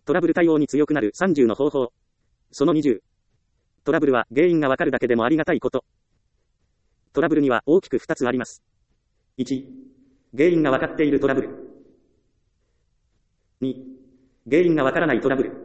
トラブル対応に強くなる30の方法。その20。トラブルは原因がわかるだけでもありがたいこと。トラブルには大きく2つあります。1、原因がわかっているトラブル。2、原因がわからないトラブル。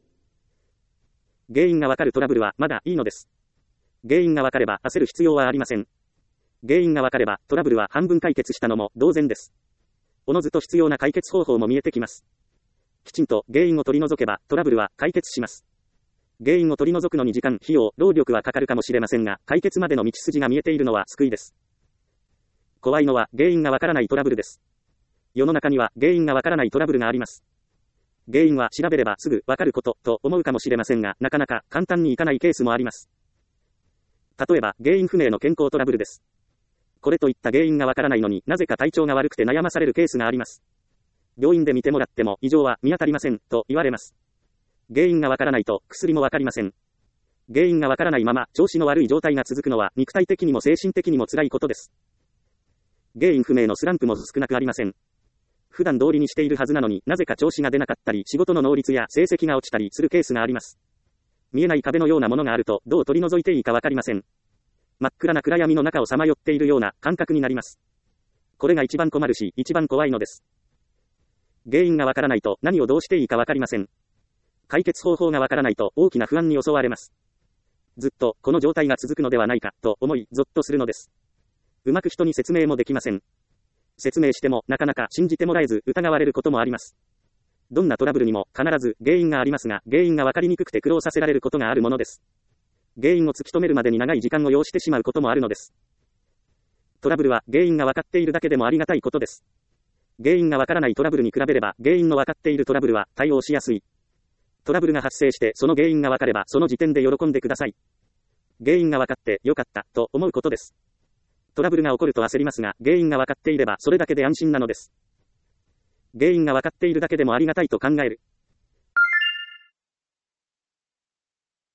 原因がわかるトラブルはまだいいのです。原因がわかれば焦る必要はありません。原因がわかればトラブルは半分解決したのも同然です。おのずと必要な解決方法も見えてきます。きちんと原因を取り除けばトラブルは解決します。原因を取り除くのに時間、費用、労力はかかるかもしれませんが、解決までの道筋が見えているのは救いです。怖いのは原因がわからないトラブルです。世の中には原因がわからないトラブルがあります。原因は調べればすぐわかることと思うかもしれませんが、なかなか簡単にいかないケースもあります。例えば、原因不明の健康トラブルです。これといった原因がわからないのになぜか体調が悪くて悩まされるケースがあります。病院で見てもらっても異常は見当たりませんと言われます。原因がわからないと薬もわかりません。原因がわからないまま調子の悪い状態が続くのは肉体的にも精神的にも辛いことです。原因不明のスランプも少なくありません。普段通りにしているはずなのになぜか調子が出なかったり仕事の能率や成績が落ちたりするケースがあります。見えない壁のようなものがあるとどう取り除いていいかわかりません。真っ暗な暗闇の中をさまよっているような感覚になります。これが一番困るし一番怖いのです。原因がわからないと何をどうしていいかわかりません。解決方法がわからないと大きな不安に襲われます。ずっとこの状態が続くのではないかと思いゾッとするのです。うまく人に説明もできません。説明してもなかなか信じてもらえず疑われることもあります。どんなトラブルにも必ず原因がありますが、原因がわかりにくくて苦労させられることがあるものです。原因を突き止めるまでに長い時間を要してしまうこともあるのです。トラブルは原因がわかっているだけでもありがたいことです。原因がわからないトラブルに比べれば原因のわかっているトラブルは対応しやすい。トラブルが発生してその原因がわかればその時点で喜んでください。原因がわかってよかったと思うことです。トラブルが起こると焦りますが、原因がわかっていればそれだけで安心なのです。原因がわかっているだけでもありがたいと考える。